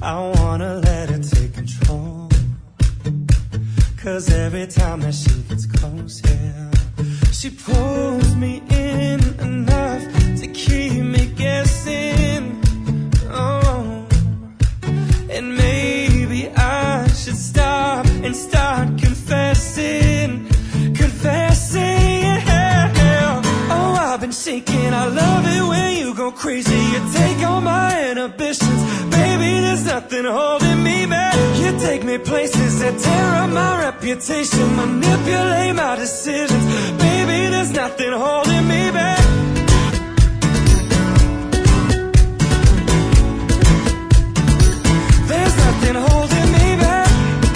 I wanna let it take control, 'cause every time that she gets close, yeah, she pulls me in enough to keep me guessing. Oh, and maybe I should stop and start confessing, yeah. Oh, I've been shaking, I love it when you go crazy. You take all my inhibitions, baby, there's nothing holding me back. You take me places that tear up my reputation, manipulate my decisions, baby, there's nothing holding me back. There's nothing holding me back.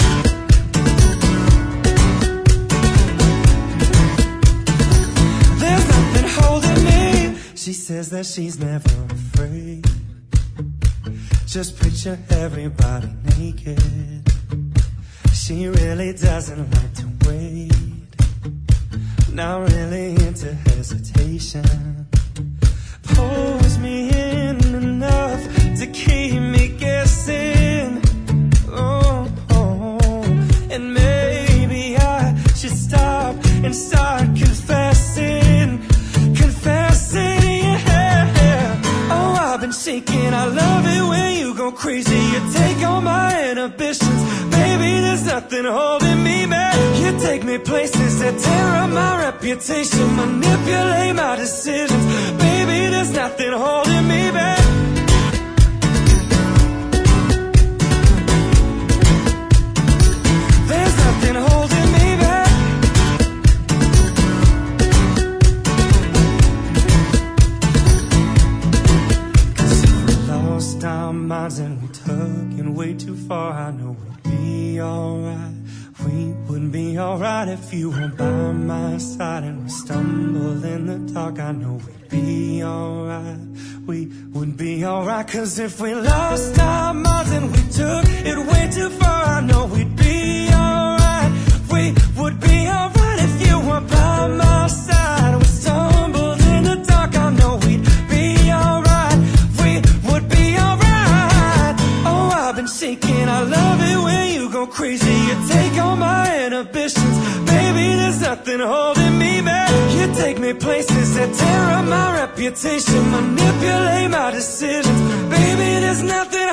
There's nothing holding me. She says that she's never afraid. Just picture everybody naked. She really doesn't like to wait. Not really into hesitation. Pulls me in enough to keep me guessing. Oh, and maybe I should stop and start confessing, yeah. Oh, I've been shaking, I love it when you go crazy. You take all my inhibitions, baby, there's nothing holding me back. You take me places that tear up my reputation, manipulate my decisions, baby, there's nothing holding me back. There's nothing holding me back. 'Cause if we lost our minds and we took it way too far, I know we'd be alright. We wouldn't be alright if you weren't by my side, and we stumbled in the dark. I know we'd be alright. We wouldn't be alright. 'Cause if we lost our minds and we took it way too far, I know we'd be alright. We would be alright if you weren't by my side. We stumbled in the dark. I know we'd be alright. We would be alright. Oh, I've been shaking, I love it when you go crazy. You take all my inhibitions, baby, there's nothing holding me back. You take me places that tear up my reputation, manipulate my decisions, baby, there's nothing